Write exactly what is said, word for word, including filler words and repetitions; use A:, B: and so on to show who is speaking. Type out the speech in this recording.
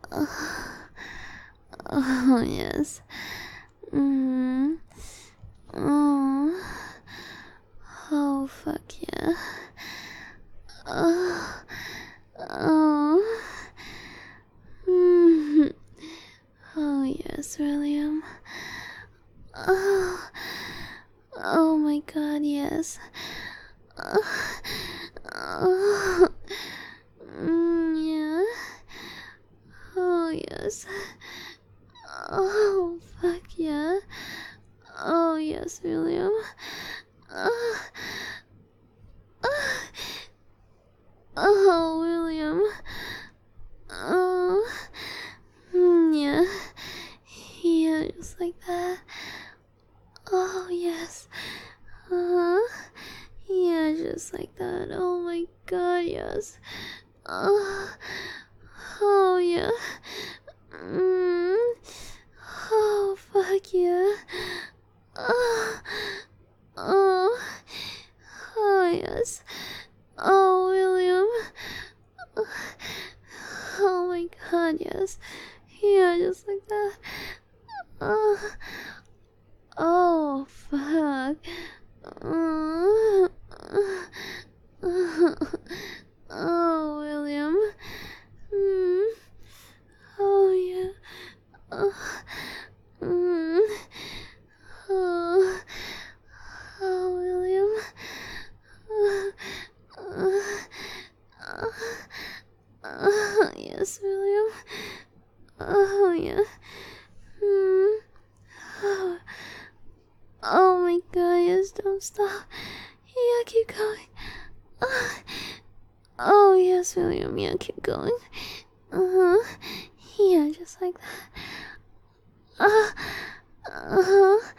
A: Oh, yes. Mm. Oh. Oh, fuck yeah. Oh. Oh. Mm. Oh, yes, William. Oh. Oh my god, yes. Oh. Oh. Mm, yeah. Oh, yes. Oh, fuck yeah. Oh, yes, William. Oh, oh, oh William. Oh, mm, yeah. Yeah, just like that. Oh, yes. Uh, yeah, just like that. Oh my god, yes. Oh, oh yeah. Mm. Oh, fuck yeah. Oh, oh, oh, yes. Oh, William. Oh my god, yes. Yeah, just like that. Oh, oh fuck. Oh, oh, William. Mm. Oh, yeah. Oh, mm. Oh, oh, William. Oh, oh, oh, yes, William. Oh, yeah. Mm. Oh, oh my god, yes, don't stop. Yeah, keep going. Oh, oh yes, William, yeah, keep going. Uh-huh. Yeah, just like that. Uh, uh-huh.